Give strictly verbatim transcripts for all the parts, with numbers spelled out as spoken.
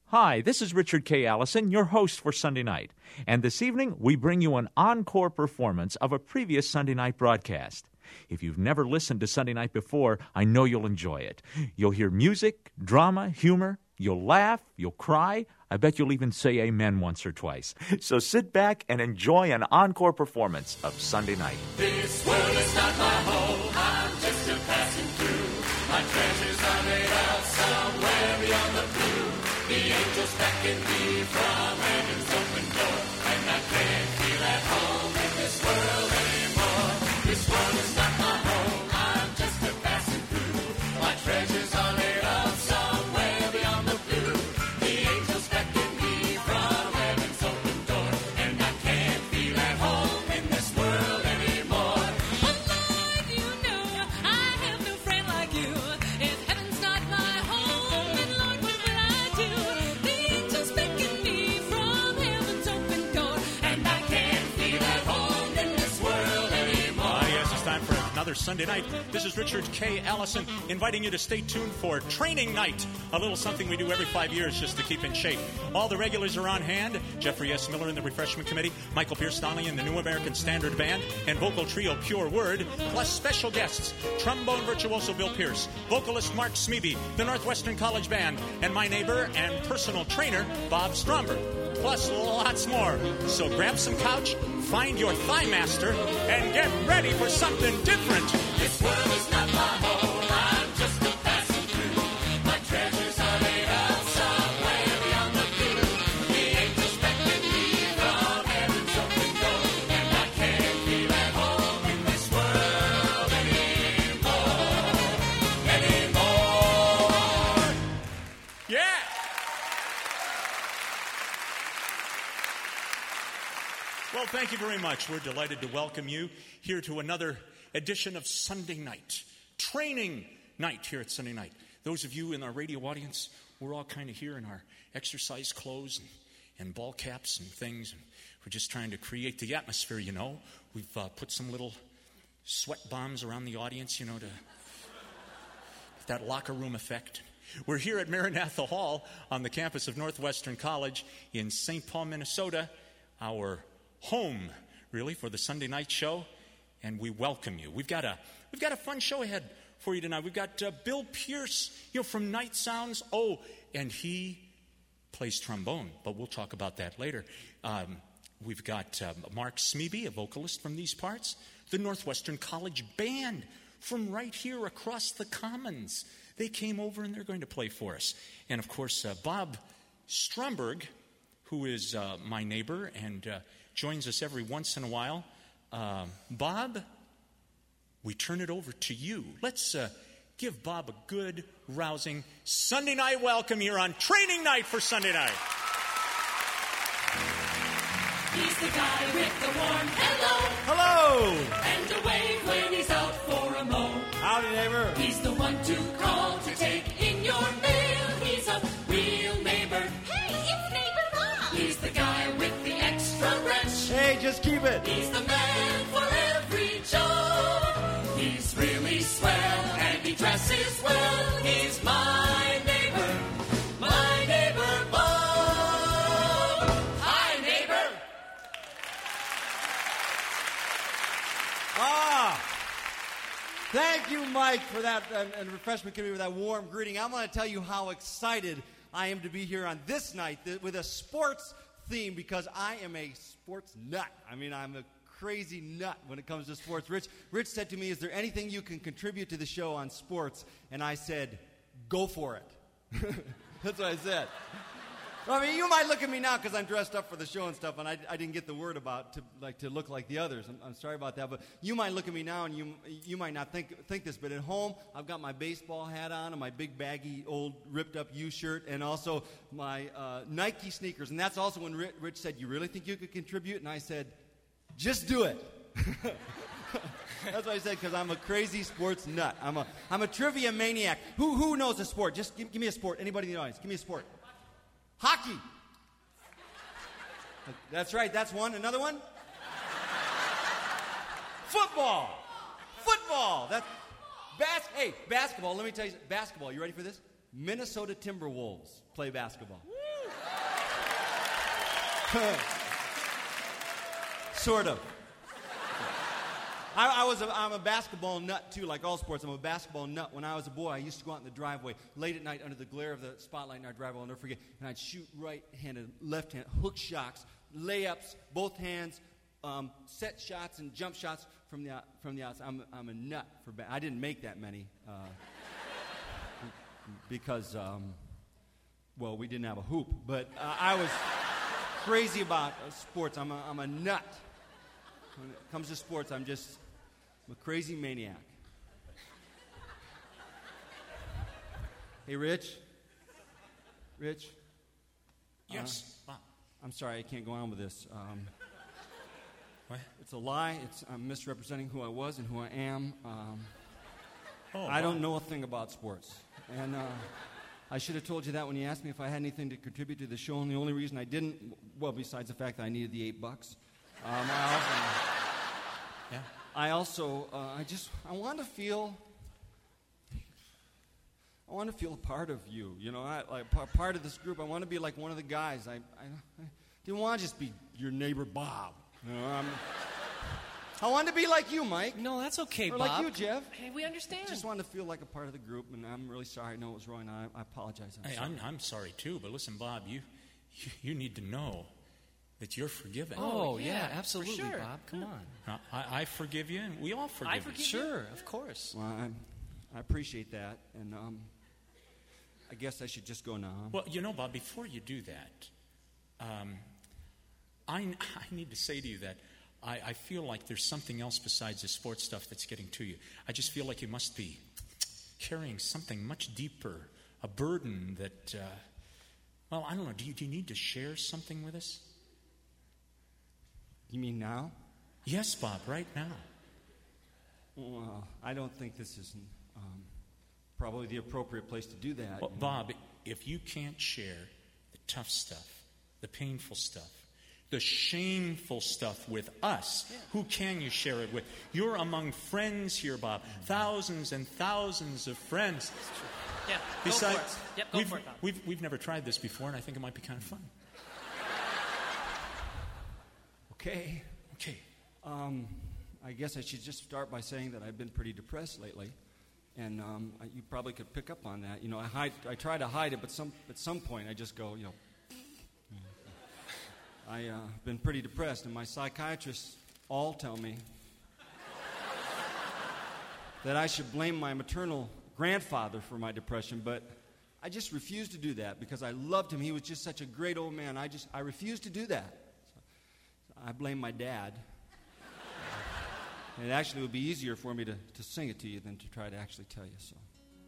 Hi, this is Richard K. Allison, your host for Sunday Night. And this evening, we bring you an encore performance of a previous Sunday night broadcast. If you've never listened to Sunday Night before, I know you'll enjoy it. You'll hear music, drama, humor. You'll laugh, you'll cry. I bet you'll even say amen once or twice. So sit back and enjoy an encore performance of Sunday Night. This world is not my home, I'm just a passing through. My treasures are laid out somewhere beyond the blue. The angels beckon me from heaven's open door, and I can't feel at home in this world anymore. This world is not my home, I'm just a passing through. My treasures are laid out somewhere beyond the blue. The angels beckon me from heaven's open door, and I can't feel at home in this world anymore. But Lord, you know I have no friend like you. If heaven's not my home, then Lord, what will I do? The angels beckon me from heaven's open door, and I can't feel at home in this world anymore. Ah, yes, it's time for another Sunday night. This is Richard K. Allison inviting you to stay tuned for Training Night, a little something we do every five years just to keep in shape. All the regulars are on hand. Jeffrey S. Miller in the Refreshment Committee, Michael Pierce Donnelly in the New American Standard Band, and vocal trio Pure Word, plus special guests, trombone virtuoso Bill Pierce, vocalist Mark Smeby, the Northwestern College Band, and my neighbor and personal trainer, Bob Stromberg. Plus lots more. So grab some couch, find your thigh master, and get ready for something different. This world is not my home, I'm just a passing through. My treasures are laid out somewhere beyond the blue. The angels beckon me from heaven's open door, and I can't feel at home in this world anymore. Anymore. Yeah! Well, thank you very much. We're delighted to welcome you here to another edition of Sunday Night, Training Night here at Sunday Night. Those of you in our radio audience, we're all kind of here in our exercise clothes and, and ball caps and things. And we're just trying to create the atmosphere, you know. We've uh, put some little sweat bombs around the audience, you know, to get that locker room effect. We're here at Maranatha Hall on the campus of Northwestern College in Saint Paul, Minnesota, our home, really, for the Sunday night show, and we welcome you. We've got a we've got a fun show ahead for you tonight. We've got uh, Bill Pierce, you know, from Night Sounds. Oh, and he plays trombone, but we'll talk about that later. Um, we've got uh, Mark Smeby, a vocalist from these parts, the Northwestern College Band from right here across the Commons. They came over and they're going to play for us. And of course, uh, Bob Stromberg, who is uh, my neighbor and uh, joins us every once in a while. Uh, Bob, we turn it over to you. Let's uh, give Bob a good, rousing Sunday night welcome here on Training Night for Sunday Night. He's the guy with the warm hello, Hello! and a wave when he's out for a mow. Howdy, neighbor. He's the one to call to take in your mail. He's a real neighbor. Hey, it's neighbor Bob. He's the guy with the extra wrench. Hey, just keep it. He's the man for every job. He's really swell and he dresses well. He's my neighbor, my neighbor Bob. Hi, neighbor. Ah! Thank you, Mike, for that, and, and Refreshment Committee, for that warm greeting. I'm going to tell you how excited I am to be here on this night th- with a sports theme, because I am a sports nut. I mean, I'm a crazy nut when it comes to sports. Rich, Rich said to me, is there anything you can contribute to the show on sports? And I said, go for it. That's what I said. I mean, you might look at me now because I'm dressed up for the show and stuff, and I, I didn't get the word about to like to look like the others. I'm, I'm sorry about that, but you might look at me now and you you might not think think this, but at home I've got my baseball hat on and my big baggy old ripped up U-shirt, and also my uh, Nike sneakers. And that's also when Rich, Rich said, "You really think you could contribute?" And I said, "Just do it." That's what I said, because I'm a crazy sports nut. I'm a I'm a trivia maniac. Who who knows a sport? Just give, give me a sport. Anybody in the audience, give me a sport. Hockey. That's right, that's one. Another one? Football. Football. That's bas- Hey, basketball. Let me tell you, basketball. You ready for this? Minnesota Timberwolves play basketball. Sort of. I, I was a, I'm a basketball nut, too, like all sports. I'm a basketball nut. When I was a boy, I used to go out in the driveway late at night under the glare of the spotlight in our driveway. I'll never forget. And I'd shoot right-handed, left-handed, hook shots, layups, both hands, um, set shots and jump shots from the, from the outside. I'm, I'm a nut for ba- I didn't make that many uh, because, um, well, we didn't have a hoop. But uh, I was crazy about uh, sports. I'm a, I'm a nut. When it comes to sports, I'm just... I'm a crazy maniac. Hey, Rich? Rich? Yes, Uh, Bob. I'm sorry, I can't go on with this. Um, What? it's a lie. It's, I'm misrepresenting who I was and who I am. Um, Oh, I don't Bob. know a thing about sports. And uh, I should have told you that when you asked me if I had anything to contribute to the show, and the only reason I didn't, well, besides the fact that I needed the eight bucks, um, I also... Yeah. I also, uh, I just, I want to feel, I want to feel a part of you, you know, I, like par- part of this group. I want to be like one of the guys. I, I, I didn't want to just be your neighbor Bob. You know, I'm, I want to be like you, Mike. No, that's okay, Or Bob. like you, Jeff. Hey, we understand. I just wanted to feel like a part of the group, and I'm really sorry. I know it was wrong. I, I apologize. I'm Hey, sorry. I'm, I'm sorry, too, but listen, Bob, you, you, you need to know that you're forgiven. Oh, yeah, yeah, for absolutely, sure. Bob. Come on. Now, I, I forgive you, and we all forgive I you. forgive you. Sure, of course. Well, I, I appreciate that, and um, I guess I should just go now. Well, you know, Bob, before you do that, um, I, I need to say to you that I, I feel like there's something else besides the sports stuff that's getting to you. I just feel like you must be carrying something much deeper, a burden that, uh, well, I don't know, do you, do you need to share something with us? You mean now? Yes, Bob, right now. Well, I don't think this is um, probably the appropriate place to do that. Well, you know. Bob, if you can't share the tough stuff, the painful stuff, the shameful stuff with us, who can you share it with? You're among friends here, Bob. Thousands and thousands of friends. Yeah, go Besides, for it. Yep, go we've, for it, Bob. we've, we've never tried this before, and I think it might be kind of fun. Okay. Okay. Um, I guess I should just start by saying that I've been pretty depressed lately, and um, I, you probably could pick up on that. You know, I hide, I try to hide it, but some at some point I just go, you know. I've uh, been pretty depressed, and my psychiatrists all tell me that I should blame my maternal grandfather for my depression, but I just refuse to do that because I loved him. He was just such a great old man. I just I refuse to do that. So I blame my dad. And it actually would be easier for me to, to sing it to you than to try to actually tell you so.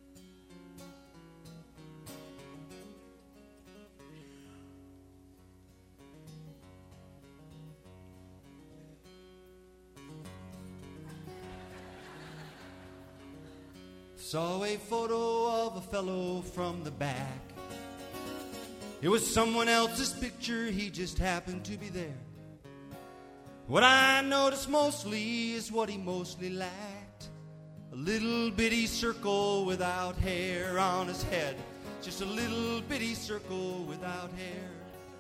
Saw a photo of a fellow from the back. It was someone else's picture, he just happened to be there. What I noticed mostly is what he mostly lacked. A little bitty circle without hair on his head. Just a little bitty circle without hair.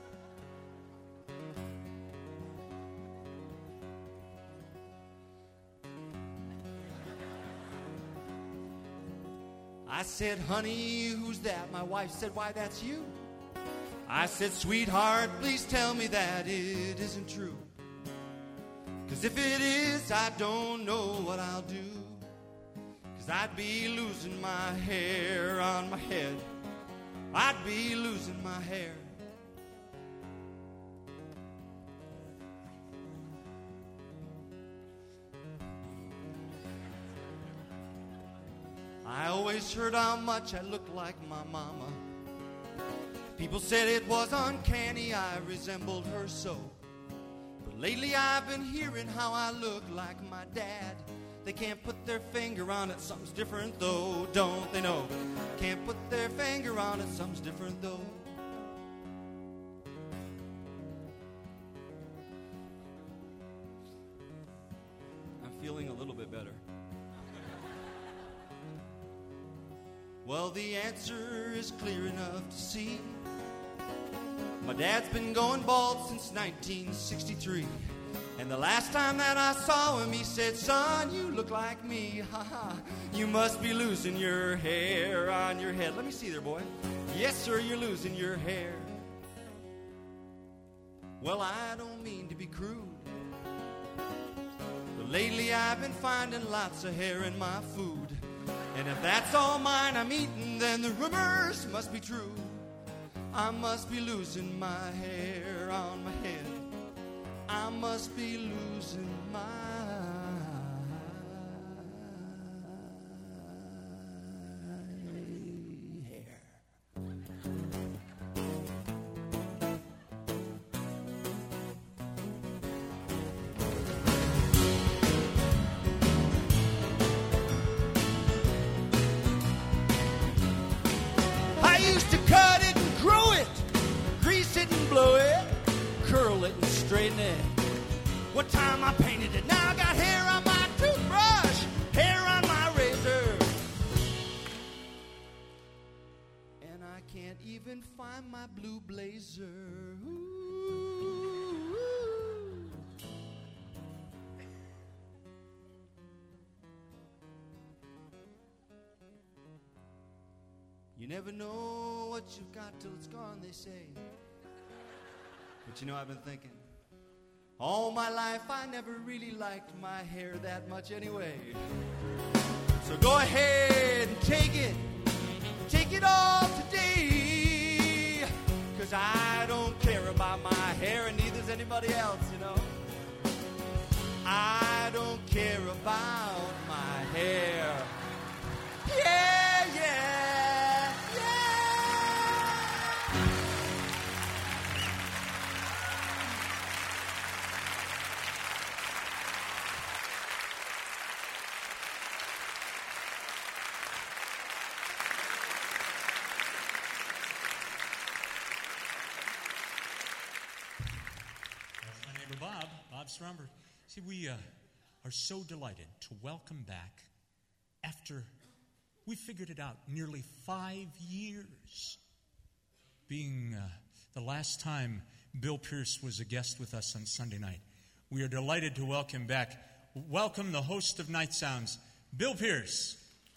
I said, honey, who's that? My wife said, why, that's you. I said, sweetheart, please tell me that it isn't true. 'Cause if it is, I don't know what I'll do. 'Cause I'd be losing my hair on my head. I'd be losing my hair. I always heard how much I looked like my mama. People said it was uncanny, I resembled her so. But lately I've been hearing how I look like my dad. They can't put their finger on it, something's different though, don't they know? Can't put their finger on it, something's different though. I'm feeling a little bit better. Well, the answer is clear enough to see. My dad's been going bald since nineteen sixty-three. And the last time that I saw him, he said, son, you look like me. Ha ha. You must be losing your hair on your head. Let me see there, boy. Yes, sir, you're losing your hair. Well, I don't mean to be crude, but lately I've been finding lots of hair in my food. And if that's all mine I'm eating, then the rumors must be true. I must be losing my hair on my head. I must be losing my hair. I used to cut it and grow it, grease it and blow it, curl it and straighten it. One time I painted it. Now I got hair on my toothbrush, hair on my razor, and I can't even find my blue blazer. Ooh. You never know what you've got till it's gone, they say. But you know, I've been thinking, all my life I never really liked my hair that much anyway. So go ahead and take it, take it all today, 'cause I don't care about my hair and neither does anybody else, you know. I don't care about my hair. Yeah, yeah, yeah. That's my neighbor Bob, Bob Stromberg. See, we uh, are so delighted to welcome back, after we figured it out, nearly five years, being uh, the last time Bill Pierce was a guest with us on Sunday night. We are delighted to welcome back, welcome the host of Night Sounds, Bill Pierce.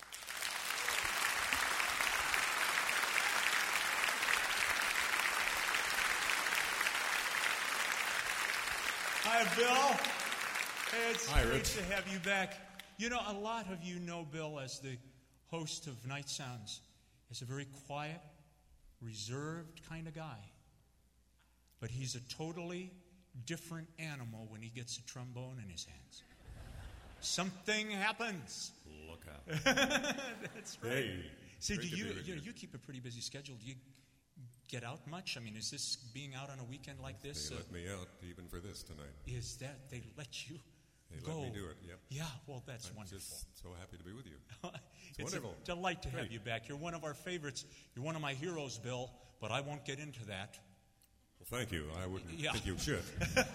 Hi, Bill. Hey, it's Hi, great Rich. to have you back. You know, a lot of you know Bill as the host of Night Sounds, as a very quiet, reserved kind of guy. But he's a totally different animal when he gets a trombone in his hands. Something happens. Look out. That's right. Hey. See, do great to you, be with you you. you keep a pretty busy schedule? Do you get out much? I mean, is this being out on a weekend like this? They uh, let me out even for this tonight. is that they let you They go? let me do it, yep. Yeah, well, that's I'm wonderful. just so happy to be with you. It's wonderful. a delight to have Great. you back. You're one of our favorites. You're one of my heroes, Bill, but I won't get into that. Well, thank you. I wouldn't Yeah. think you should.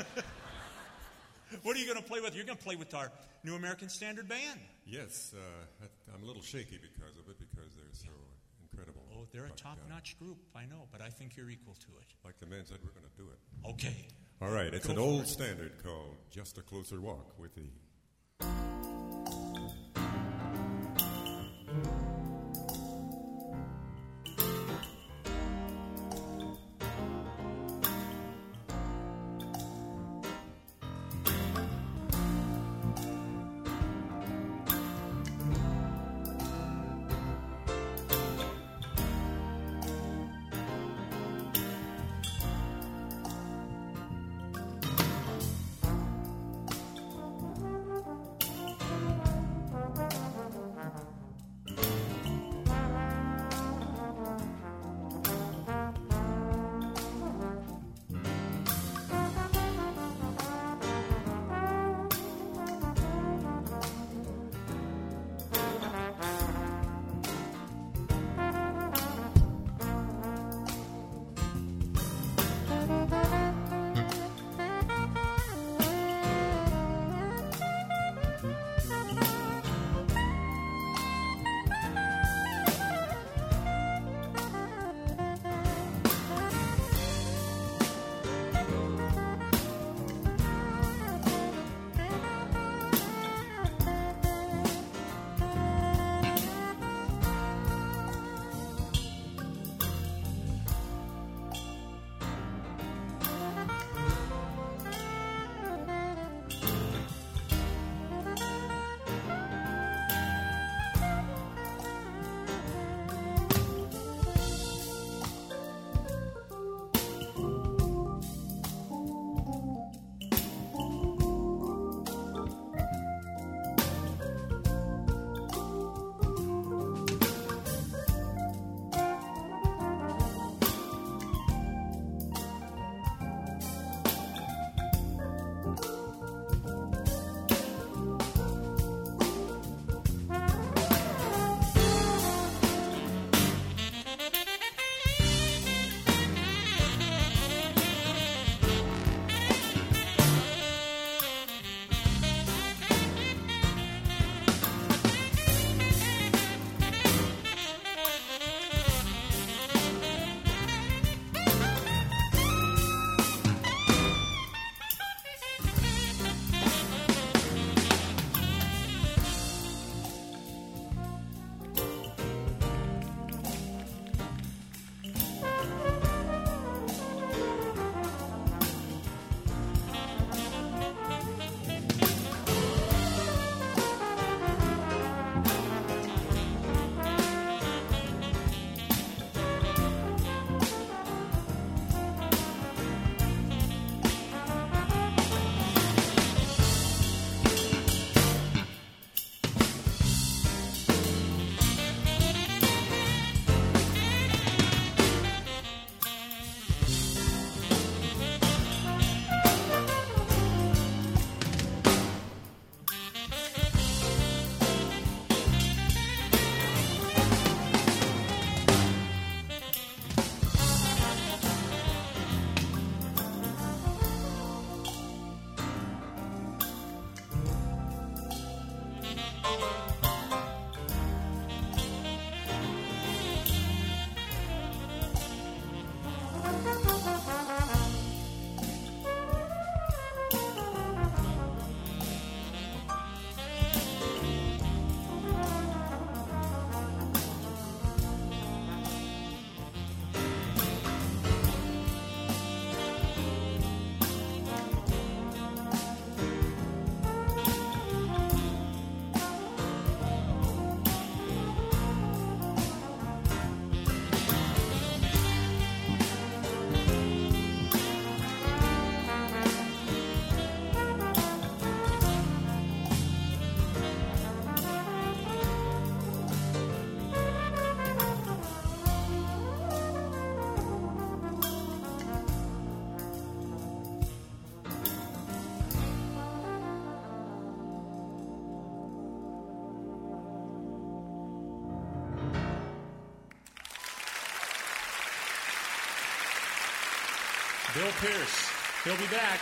What are you going to play with? You're going to play with our New American Standard Band. Yes, uh, I- I'm a little shaky because of it, because they're so incredible. Oh, they're a But, uh, top-notch group, I know, but I think you're equal to it. Like the man said, we're going to do it. Okay. All right, it's Go an for old it. standard called Just a Closer Walk with the Bill Pierce. He'll be back.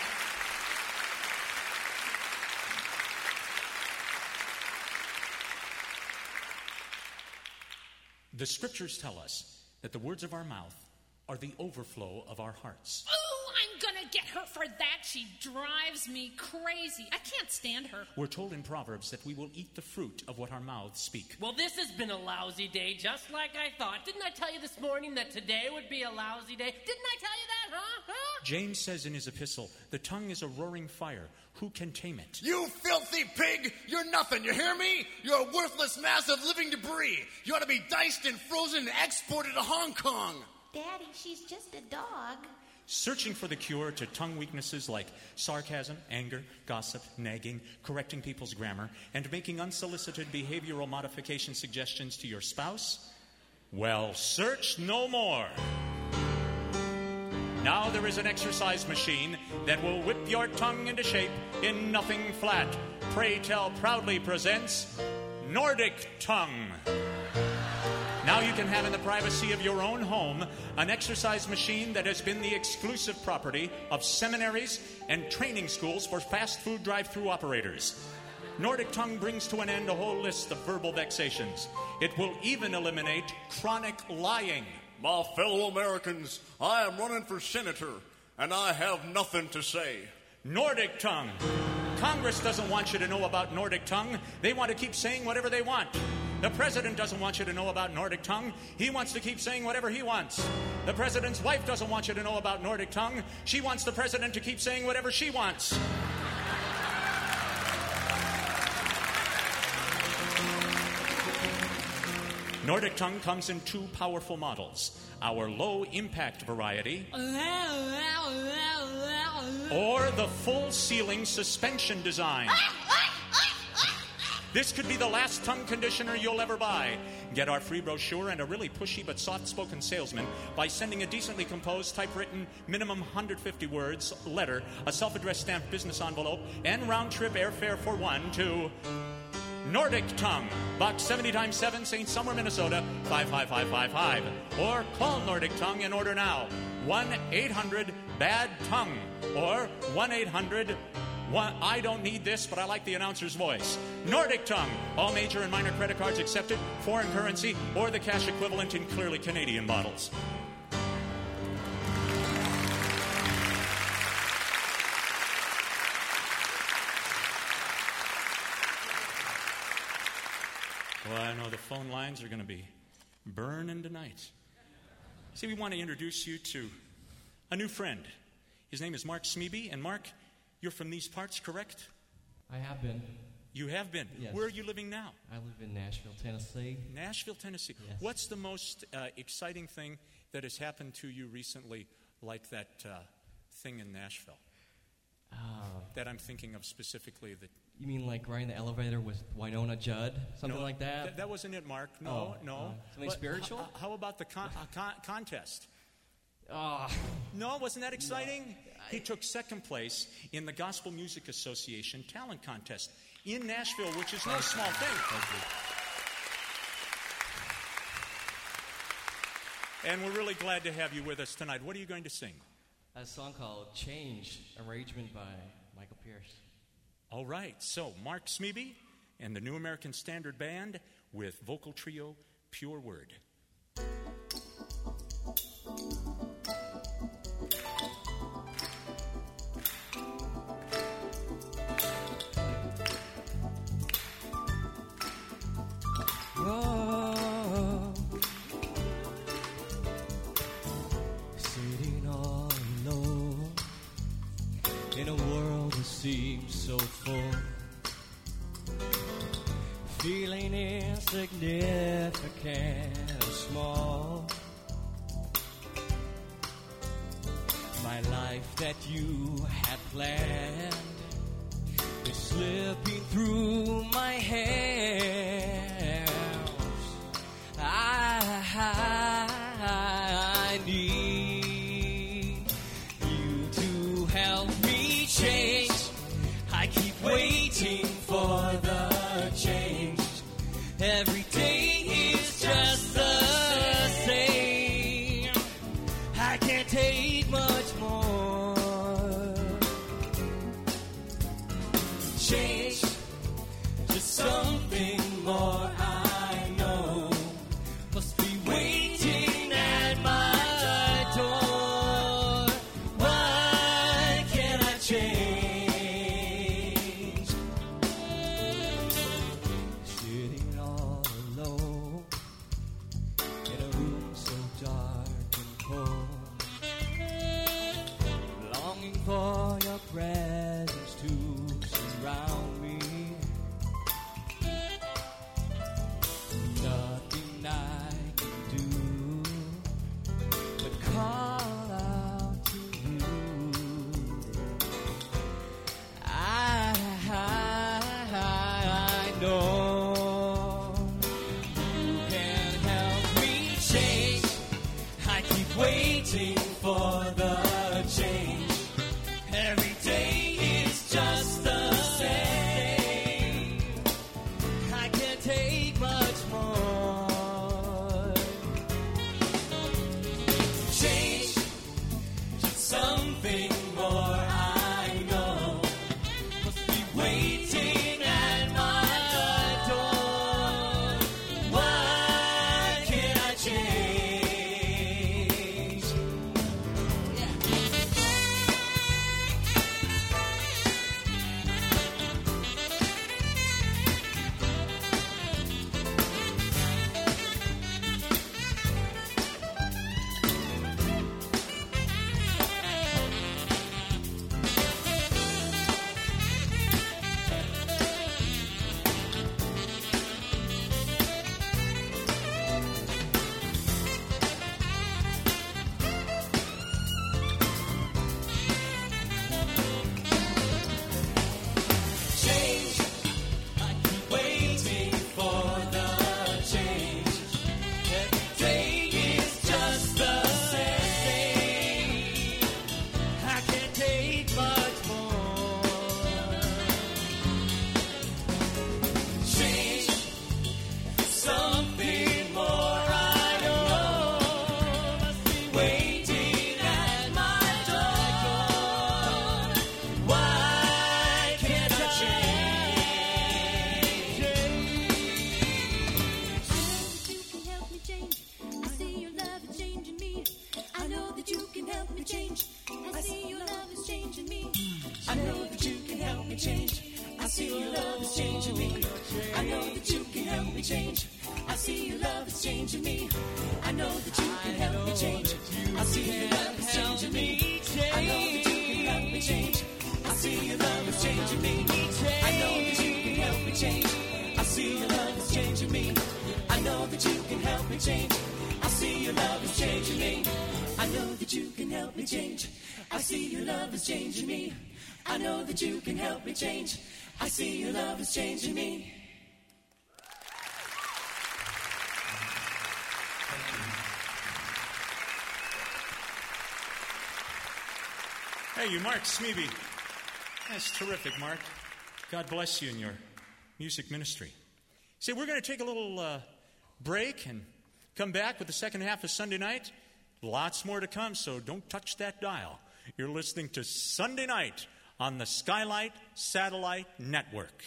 The scriptures tell us that the words of our mouth are the overflow of our hearts. Oh, I'm gonna get her for that. She drives me crazy. I can't stand her. We're told in Proverbs that we will eat the fruit of what our mouths speak. Well, this has been a lousy day, just like I thought. Didn't I tell you this morning that today would be a lousy day? Didn't I tell you that, huh? huh? James says in his epistle, the tongue is a roaring fire. Who can tame it? You filthy pig! You're nothing, you hear me? You're a worthless mass of living debris. You ought to be diced and frozen and exported to Hong Kong. Daddy, she's just a dog. Searching for the cure to tongue weaknesses like sarcasm, anger, gossip, nagging, correcting people's grammar, and making unsolicited behavioral modification suggestions to your spouse? Well, search no more. Now there is an exercise machine that will whip your tongue into shape in nothing flat. Pray Tell proudly presents Nordic Tongue. Now you can have in the privacy of your own home an exercise machine that has been the exclusive property of seminaries and training schools for fast food drive-through operators. Nordic Tongue brings to an end a whole list of verbal vexations. It will even eliminate chronic lying. My fellow Americans, I am running for senator, and I have nothing to say. Nordic Tongue. Congress doesn't want you to know about Nordic Tongue. They want to keep saying whatever they want. The president doesn't want you to know about Nordic Tongue. He wants to keep saying whatever he wants. The president's wife doesn't want you to know about Nordic Tongue. She wants the president to keep saying whatever she wants. Nordic Tongue comes in two powerful models. Our low-impact variety or the full-ceiling suspension design. This could be the last tongue conditioner you'll ever buy. Get our free brochure and a really pushy but soft-spoken salesman by sending a decently composed, typewritten, minimum one hundred fifty words letter, a self-addressed stamped business envelope, and round-trip airfare for one to Nordic Tongue, Box seventy times seven, Saint Summer, Minnesota, five five five five five. Or call Nordic Tongue and order now. one eight hundred bad tongue or one eight hundred One, I don't need this, but I like the announcer's voice. Nordic Tongue. All major and minor credit cards accepted, foreign currency, or the cash equivalent in clearly Canadian bottles. Well, I know the phone lines are going to be burning tonight. See, we want to introduce you to a new friend. His name is Mark Smeby, and Mark, you're from these parts, correct? I have been. You have been? Yes. Where are you living now? I live in Nashville, Tennessee. Nashville, Tennessee. Yes. What's the most uh, exciting thing that has happened to you recently, like that uh, thing in Nashville? Uh, that I'm thinking of specifically. That you mean like riding the elevator with Winona Judd? Something no, like that? Th- that wasn't it, Mark. No, Oh, no. uh, something But spiritual? h- how about the con- uh, con- contest? Oh. No, wasn't that exciting? He took second place in the Gospel Music Association talent contest in Nashville, which is no small thing. And we're really glad to have you with us tonight. What are you going to sing? A song called Change, arrangement by Michael Pierce. All right, so Mark Smeby and the New American Standard Band with vocal trio Pure Word. Whoa. Sitting all alone in a world that seems so full, feeling insignificant and small. My life that you had planned is slipping through my hands. I, I need you to help me change. I keep waiting for the change. Every day is just the same. I can't take much more. presence to surround me. Nothing I can do but call out to you. I, I, I know you can help me change. I keep waiting for the change. Every day is just the same. I can't take much more. Change, just something more. I know must be waiting at my door. Why can't I change? Yeah. Change, I keep waiting for the change. Every day is just the same. I can't take much more. Change, something more. I know must be waiting at my door. Why can't I change? I know that you can help me change. I see your love is changing me. I know that you can help me change. I see your love is changing me. I know that you can help me change. I see your love is changing me. I know that you can help me change. I see your love is changing me. I know that you can help me change. I see your love is changing me. I know that you can help me change. I see your love is changing me. I know that you can help me change. I see your love is changing me. I know that you can help me change. I see your love is changing me. Hey, you, Mark Smeby. That's terrific, Mark. God bless you in your music ministry. See, we're going to take a little uh, break and come back with the second half of Sunday night. Lots more to come, so don't touch that dial. You're listening to Sunday Night on the Skylight Satellite Network.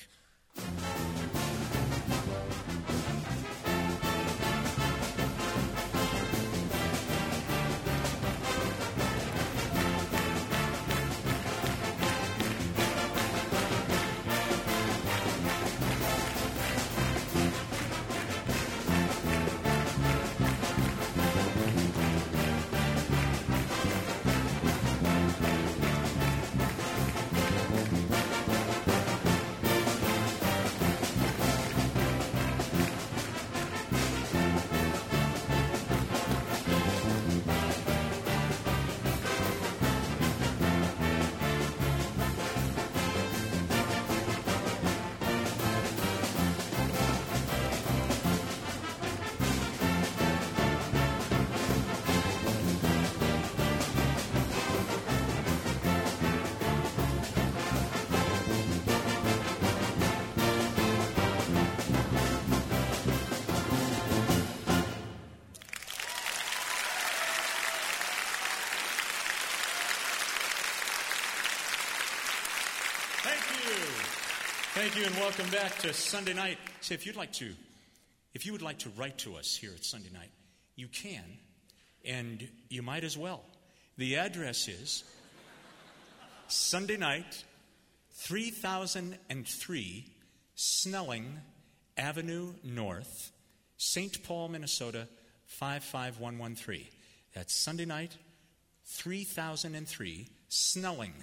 Thank you, and welcome back to Sunday Night. Say, if you'd like to, if you would like to write to us here at Sunday Night, you can, and you might as well. The address is Sunday Night, three thousand three Snelling Avenue North, Saint Paul, Minnesota, five five one one three. That's Sunday Night, three thousand three Snelling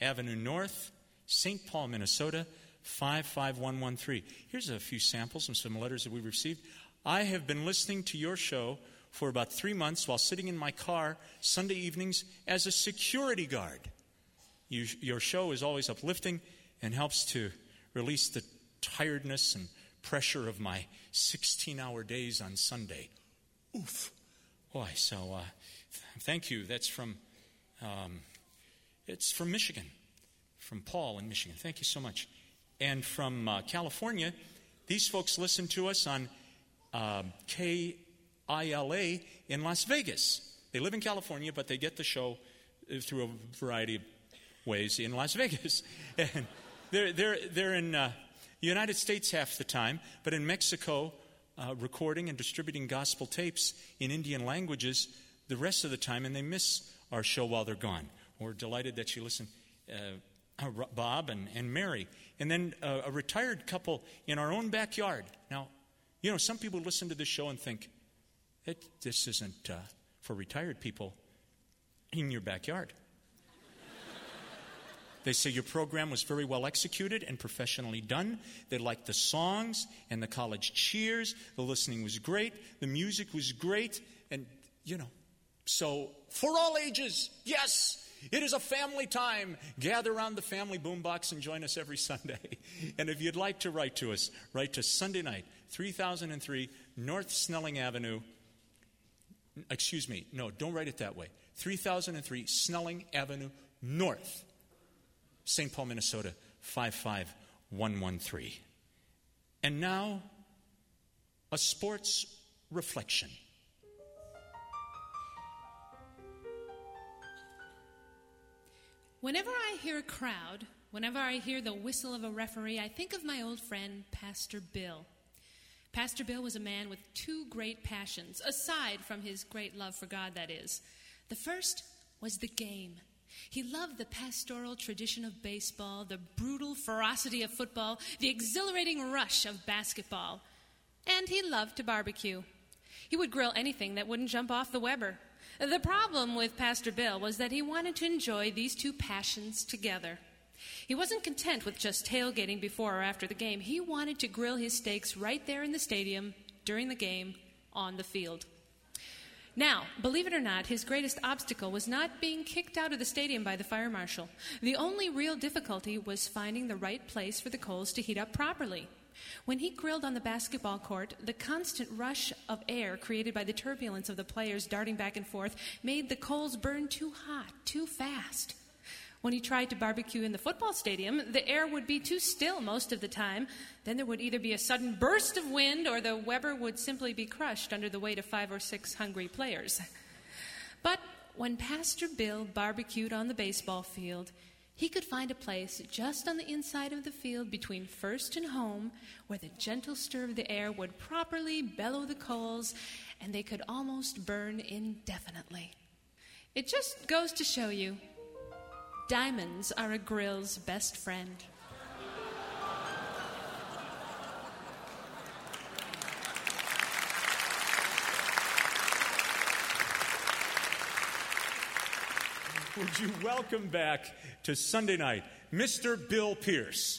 Avenue North, Saint Paul, Minnesota, five five one one three. Here's a few samples and some letters that we received. I have been listening to your show for about three months while sitting in my car Sunday evenings as a security guard. You, your show is always uplifting and helps to release the tiredness and pressure of my sixteen-hour days on Sunday. Oof. Boy, so uh, th- thank you. That's from, um, it's from Michigan, from Paul in Michigan. Thank you so much. And from uh, California, these folks listen to us on uh, K I L A in Las Vegas. They live in California, but they get the show through a variety of ways in Las Vegas. And they're, they're, they're in uh, the United States half the time, but in Mexico, uh, recording and distributing gospel tapes in Indian languages the rest of the time, and they miss our show while they're gone. We're delighted that you listen, uh, Bob and, and Mary. And then uh, a retired couple in our own backyard. Now, you know, some people listen to this show and think, it, this isn't uh, for retired people in your backyard. They say your program was very well executed and professionally done. They liked the songs and the college cheers. The listening was great. The music was great. And, you know, so for all ages, yes, it is a family time. Gather around the family boombox and join us every Sunday. And if you'd like to write to us, write to Sunday Night, three thousand three North Snelling Avenue. Excuse me, no, don't write it that way. three thousand three Snelling Avenue North, Saint Paul, Minnesota, five five one one three. And now, a sports reflection. Whenever I hear a crowd, whenever I hear the whistle of a referee, I think of my old friend, Pastor Bill. Pastor Bill was a man with two great passions, aside from his great love for God, that is. The first was the game. He loved the pastoral tradition of baseball, the brutal ferocity of football, the exhilarating rush of basketball. And he loved to barbecue. He would grill anything that wouldn't jump off the Weber. The problem with Pastor Bill was that he wanted to enjoy these two passions together. He wasn't content with just tailgating before or after the game. He wanted to grill his steaks right there in the stadium, during the game, on the field. Now, believe it or not, his greatest obstacle was not being kicked out of the stadium by the fire marshal. The only real difficulty was finding the right place for the coals to heat up properly. When he grilled on the basketball court, the constant rush of air created by the turbulence of the players darting back and forth made the coals burn too hot, too fast. When he tried to barbecue in the football stadium, the air would be too still most of the time. Then there would either be a sudden burst of wind or the Weber would simply be crushed under the weight of five or six hungry players. But when Pastor Bill barbecued on the baseball field, he could find a place just on the inside of the field between first and home where the gentle stir of the air would properly bellow the coals and they could almost burn indefinitely. It just goes to show you, diamonds are a grill's best friend. Would you welcome back to Sunday Night, Mister Bill Pierce.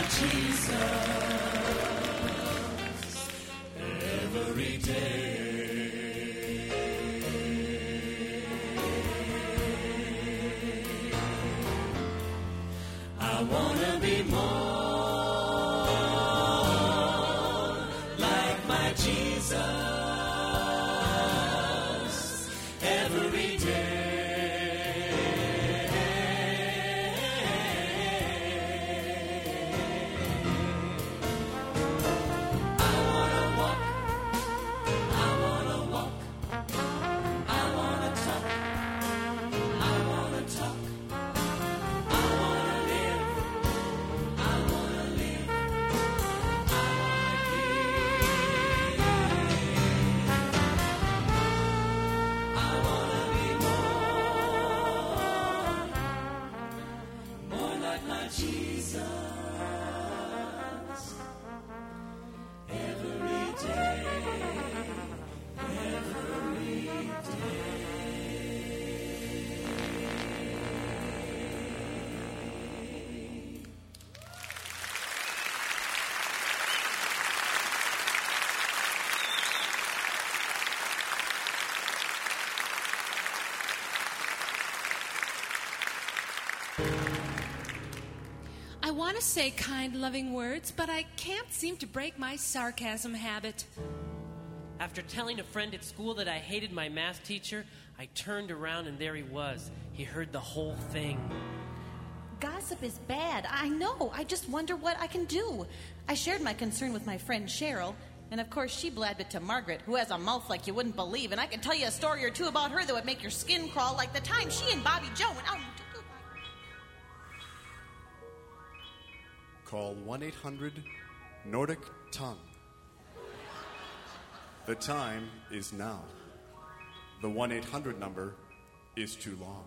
Jesus every day. I want to be more like my Jesus every day. I want to walk, I want to walk, I want to talk, I want to talk. Jesus, every day, every day. I want to say kind, loving words, but I can't seem to break my sarcasm habit. After telling a friend at school that I hated my math teacher, I turned around and there he was. He heard the whole thing. Gossip is bad. I know. I just wonder what I can do. I shared my concern with my friend Cheryl, and of course she blabbed it to Margaret, who has a mouth like you wouldn't believe, and I can tell you a story or two about her that would make your skin crawl, like the time she and Bobby Joe went out. Call one eight hundred Nordic Tongue. The time is now. The one eight hundred number is too long.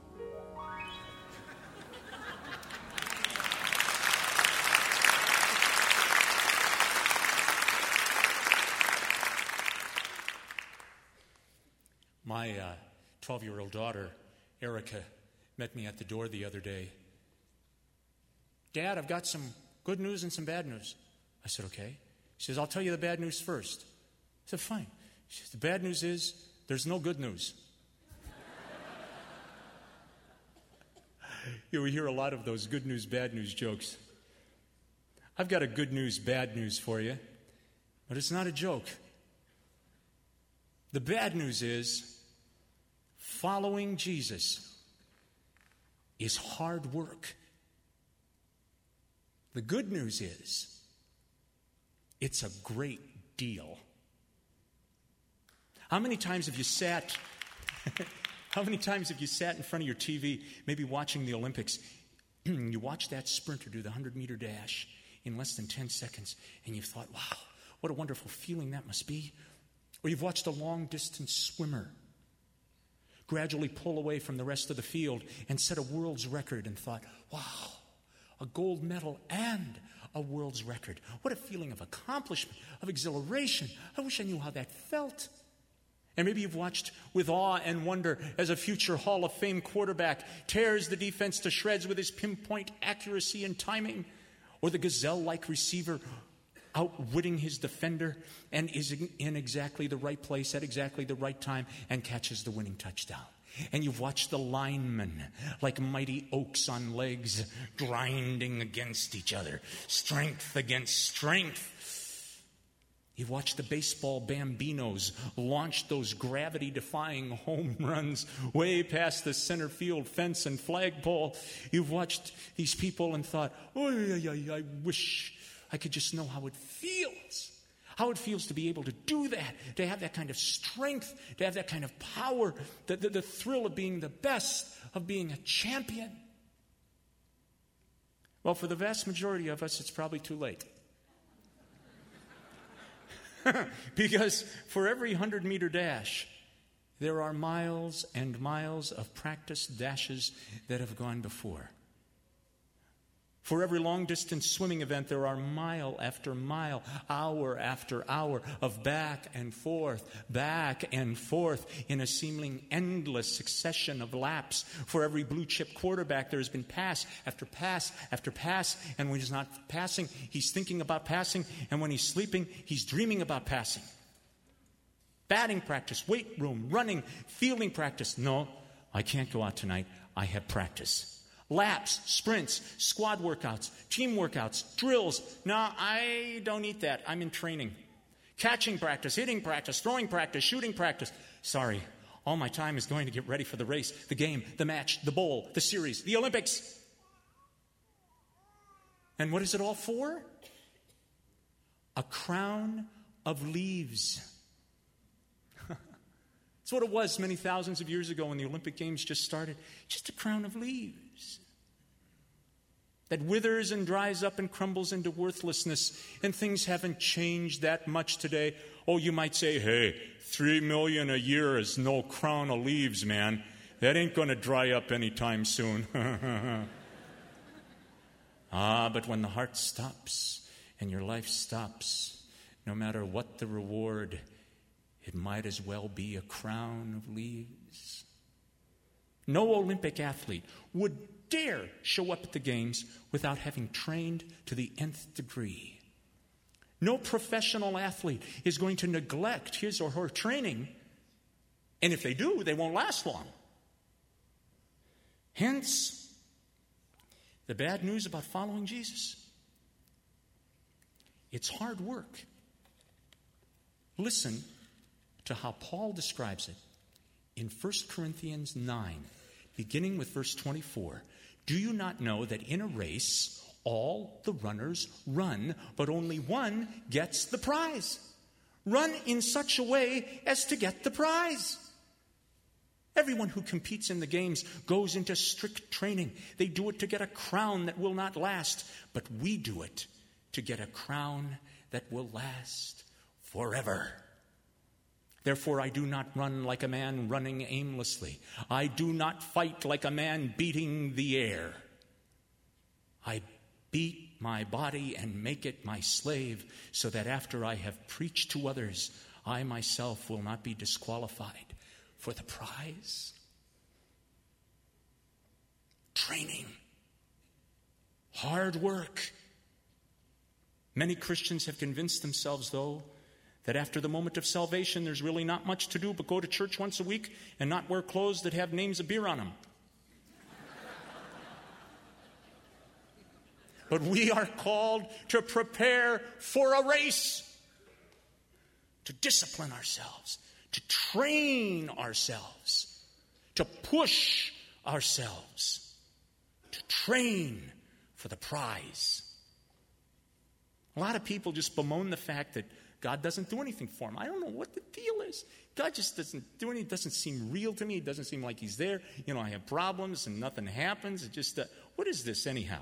My uh, twelve-year-old daughter, Erica, met me at the door the other day. Dad, I've got some good news and some bad news. I said, okay. She says, I'll tell you the bad news first. I said, fine. She says, the bad news is there's no good news. You know, we hear a lot of those good news, bad news jokes. I've got a good news, bad news for you, but it's not a joke. The bad news is following Jesus is hard work. The good news is, it's a great deal. How many times have you sat, how many times have you sat in front of your T V, maybe watching the Olympics, you watch that sprinter do the hundred-meter dash in less than ten seconds, and you've thought, wow, what a wonderful feeling that must be. Or you've watched a long-distance swimmer gradually pull away from the rest of the field and set a world's record and thought, wow, a gold medal and a world's record. What a feeling of accomplishment, of exhilaration. I wish I knew how that felt. And maybe you've watched with awe and wonder as a future Hall of Fame quarterback tears the defense to shreds with his pinpoint accuracy and timing, or the gazelle-like receiver outwitting his defender and is in exactly the right place at exactly the right time and catches the winning touchdown. And you've watched the linemen like mighty oaks on legs grinding against each other, strength against strength. You've watched the baseball bambinos launch those gravity-defying home runs way past the center field fence and flagpole. You've watched these people and thought, oh, yeah, yeah, I wish I could just know how it feels. How it feels to be able to do that, to have that kind of strength, to have that kind of power, the, the, the thrill of being the best, of being a champion. Well, for the vast majority of us, it's probably too late. Because for every hundred-meter dash, there are miles and miles of practice dashes that have gone before. For every long-distance swimming event, there are mile after mile, hour after hour of back and forth, back and forth in a seemingly endless succession of laps. For every blue-chip quarterback, there has been pass after pass after pass. And when he's not passing, he's thinking about passing. And when he's sleeping, he's dreaming about passing. Batting practice, weight room, running, fielding practice. No, I can't go out tonight. I have practice. Laps, sprints, squad workouts, team workouts, drills. No, I don't eat that. I'm in training. Catching practice, hitting practice, throwing practice, shooting practice. Sorry, all my time is going to get ready for the race, the game, the match, the bowl, the series, the Olympics. And what is it all for? A crown of leaves. That's what it was many thousands of years ago when the Olympic Games just started. Just a crown of leaves that withers and dries up and crumbles into worthlessness. And things haven't changed that much today. Oh, you might say, hey, three million a year is no crown of leaves, man. That ain't going to dry up anytime soon. Ah, but when the heart stops and your life stops, no matter what the reward, it might as well be a crown of leaves. No Olympic athlete would dare show up at the games without having trained to the nth degree. No professional athlete is going to neglect his or her training, and if they do, they won't last long. Hence, the bad news about following Jesus. It's hard work. Listen to how Paul describes it in First Corinthians nine, beginning with verse twenty-four. Do you not know that in a race all the runners run, but only one gets the prize? Run in such a way as to get the prize. Everyone who competes in the games goes into strict training. They do it to get a crown that will not last, but we do it to get a crown that will last forever. Therefore, I do not run like a man running aimlessly. I do not fight like a man beating the air. I beat my body and make it my slave, so that after I have preached to others, I myself will not be disqualified for the prize. Training. Hard work. Many Christians have convinced themselves, though, that after the moment of salvation, there's really not much to do but go to church once a week and not wear clothes that have names of beer on them. But we are called to prepare for a race, to discipline ourselves, to train ourselves, to push ourselves, to train for the prize. A lot of people just bemoan the fact that God doesn't do anything for him. I don't know what the deal is. God just doesn't do anything. It doesn't seem real to me. It doesn't seem like he's there. You know, I have problems and nothing happens. It just, uh, what is this anyhow?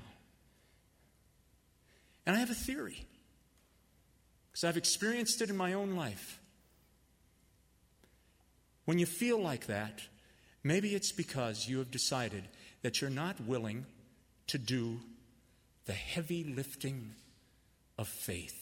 And I have a theory, because I've experienced it in my own life. When you feel like that, maybe it's because you have decided that you're not willing to do the heavy lifting of faith.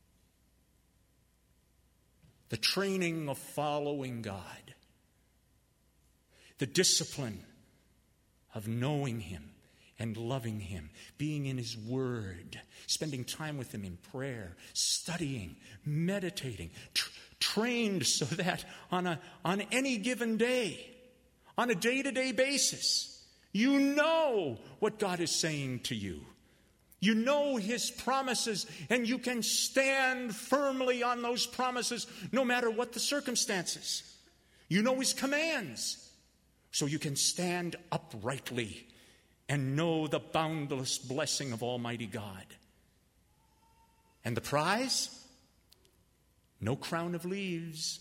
The training of following God. The discipline of knowing him and loving him, being in his word, spending time with him in prayer, studying, meditating, tr- trained so that on a on any given day, on a day-to-day basis, you know what God is saying to you. You know his promises, and you can stand firmly on those promises no matter what the circumstances. You know his commands, so you can stand uprightly and know the boundless blessing of Almighty God. And the prize? No crown of leaves.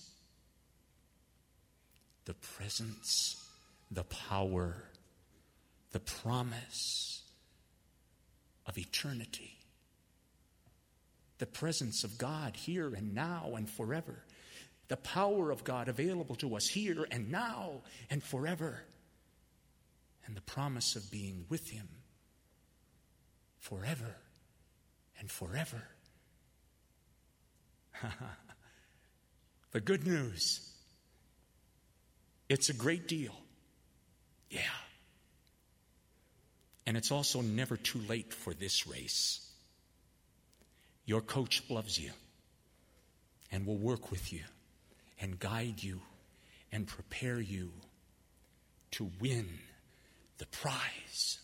The presence, the power, the promise of eternity. The presence of God here and now and forever. The power of God available to us here and now and forever. And the promise of being with him forever and forever. The good news, it's a great deal. Yeah. And it's also never too late for this race. Your coach loves you and will work with you and guide you and prepare you to win the prize.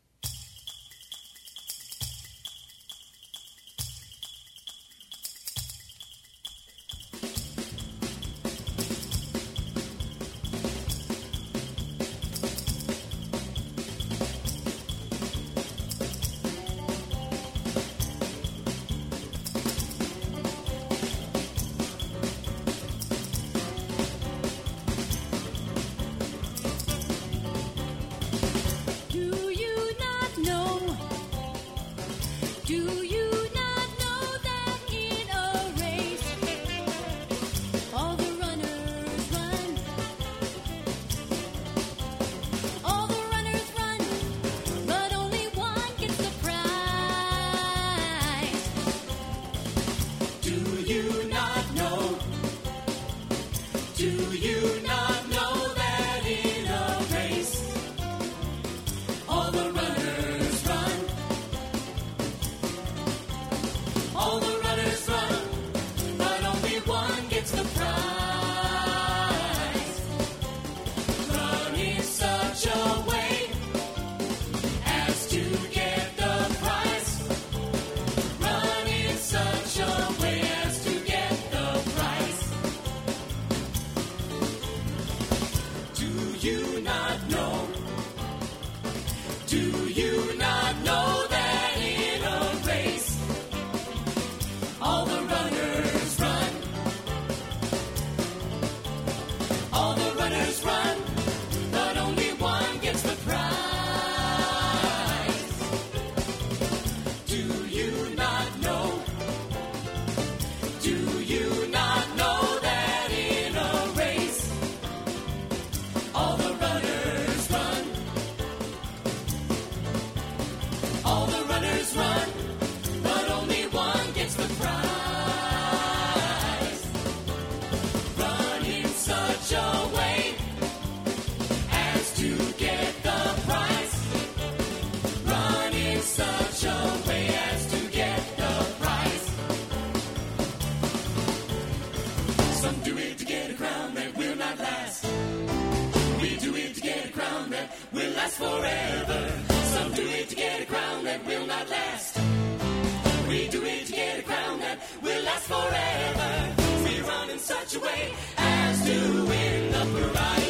Do you not know? Do you not know that in a race, all the runners run? All the runners run, but only one gets the prize. Do you not know? Do you not know that in a race, all the runners run? All the runners run, but only one gets the prize. Run in such a way as to get the prize. Run in such a way as to get the prize. Do you not know? Do you not know that in a race, all the runners run? All the runners run, but only one gets the prize. Do you not know? Do you not know that in a race, all the runners run? All the runners run, but only one gets the prize. Run in such a way as to get the prize. Run in such a way as to get the prize. Some do it to get a crown that will not last. We do it to get a crown that will last forever. Some do it to get a crown that will not last. We do it to get a crown that will last forever. We run in such a way as to win the prize.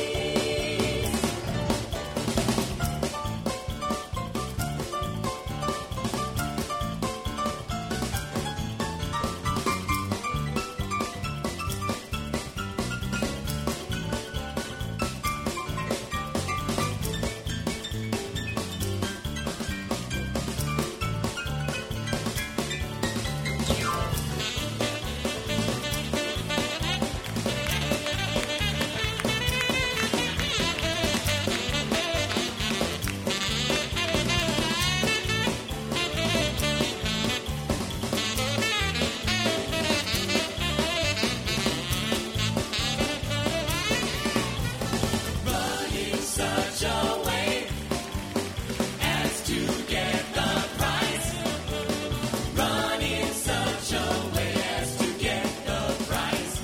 Run in such a way as to get the prize. Run in such a way as to get the prize.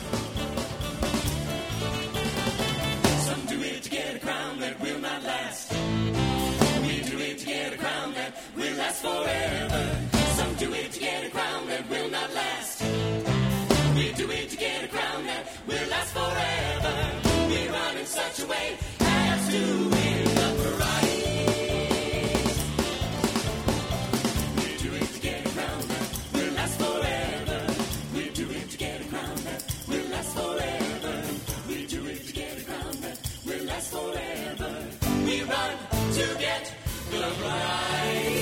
Some do it to get a crown that will not last. We do it to get a crown that will last forever. Some do it to get a crown that will not last. We do it to get a crown that will last forever. We run in such a way as to win the prize. We do it to get a crown that will last forever. We do it to get a crown that will last forever. We do it to get a crown that will last forever. We run to get the prize.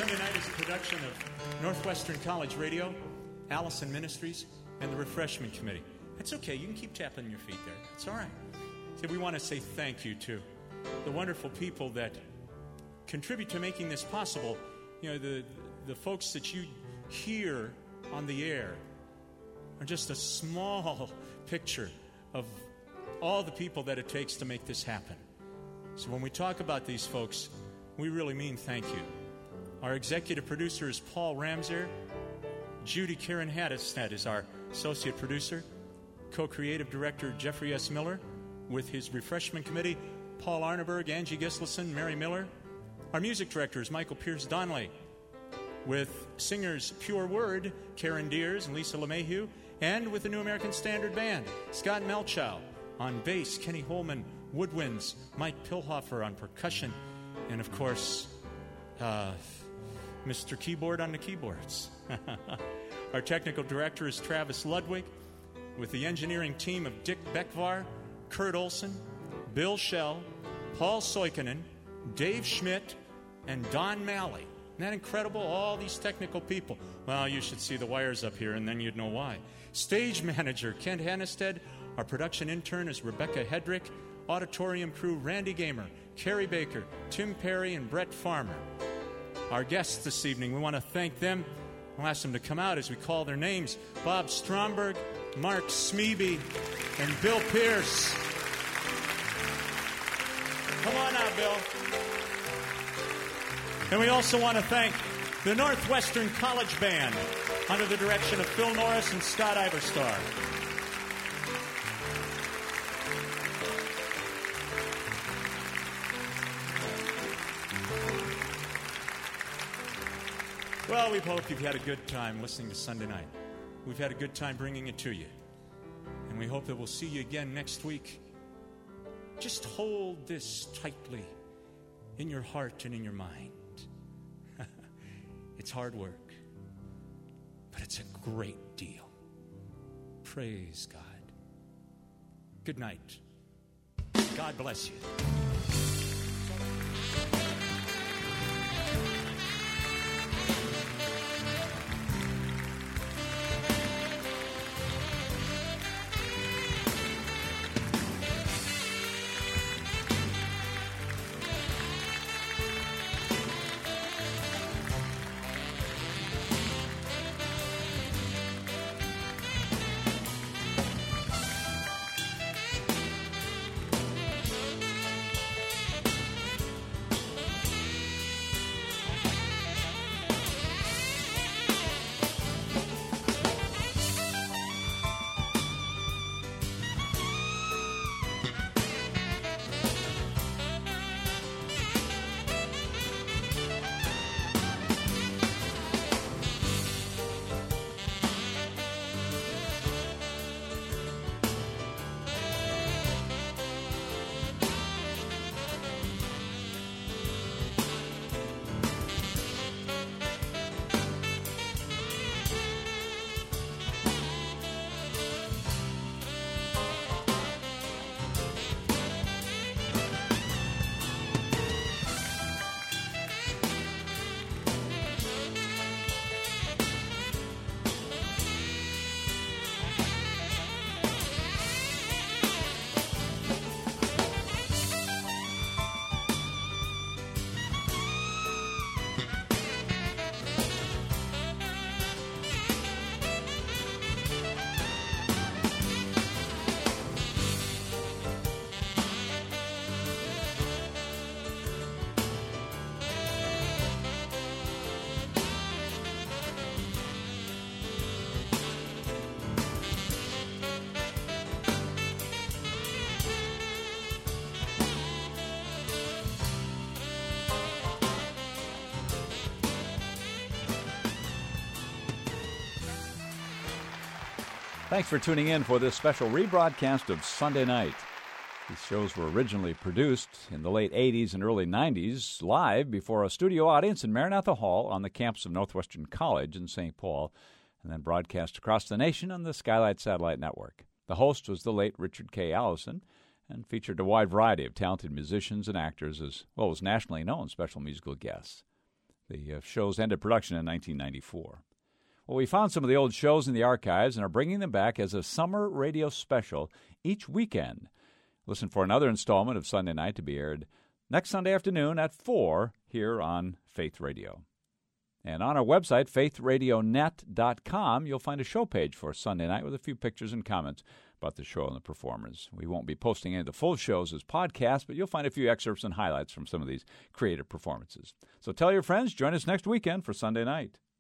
Sunday Night is a production of Northwestern College Radio, Allison Ministries, and the Refreshment Committee. That's okay. You can keep tapping your feet there. It's all right. So we want to say thank you to the wonderful people that contribute to making this possible. You know, the the folks that you hear on the air are just a small picture of all the people that it takes to make this happen. So when we talk about these folks, we really mean thank you. Our executive producer is Paul Ramser. Judy Karen Haddisnet is our associate producer. Co-creative director Jeffrey S. Miller, with his refreshment committee, Paul Arneberg, Angie Gislason, Mary Miller. Our music director is Michael Pierce Donnelly, with singers Pure Word, Karen Deers and Lisa LeMahieu, and with the New American Standard Band, Scott Melchow. On bass, Kenny Holman, woodwinds, Mike Pilhofer on percussion, and of course, uh, Mister Keyboard on the keyboards. Our technical director is Travis Ludwig, with the engineering team of Dick Beckvar, Kurt Olson, Bill Schell, Paul Soikinen, Dave Schmidt, and Don Malley. Isn't that incredible? All these technical people. Well, you should see the wires up here, and then you'd know why. Stage manager Kent Hannestead. Our production intern is Rebecca Hedrick. Auditorium crew Randy Gamer, Carrie Baker, Tim Perry, and Brett Farmer. Our guests this evening, we want to thank them. We'll ask them to come out as we call their names. Bob Stromberg, Mark Smeby, and Bill Pierce. Come on out, Bill. And we also want to thank the Northwestern College Band under the direction of Phil Norris and Scott Iverstar. Well, we hope you've had a good time listening to Sunday Night. We've had a good time bringing it to you. And we hope that we'll see you again next week. Just hold this tightly in your heart and in your mind. It's hard work, but it's a great deal. Praise God. Good night. God bless you. Thanks for tuning in for this special rebroadcast of Sunday Night. These shows were originally produced in the late eighties and early nineties live before a studio audience in Maranatha Hall on the campus of Northwestern College in Saint Paul, and then broadcast across the nation on the Skylight Satellite Network. The host was the late Richard K. Allison and featured a wide variety of talented musicians and actors as well as nationally known special musical guests. The uh, shows ended production in nineteen ninety-four. Well, we found some of the old shows in the archives and are bringing them back as a summer radio special each weekend. Listen for another installment of Sunday Night to be aired next Sunday afternoon at four here on Faith Radio. And on our website, faith radio net dot com, you'll find a show page for Sunday Night with a few pictures and comments about the show and the performers. We won't be posting any of the full shows as podcasts, but you'll find a few excerpts and highlights from some of these creative performances. So tell your friends, join us next weekend for Sunday Night.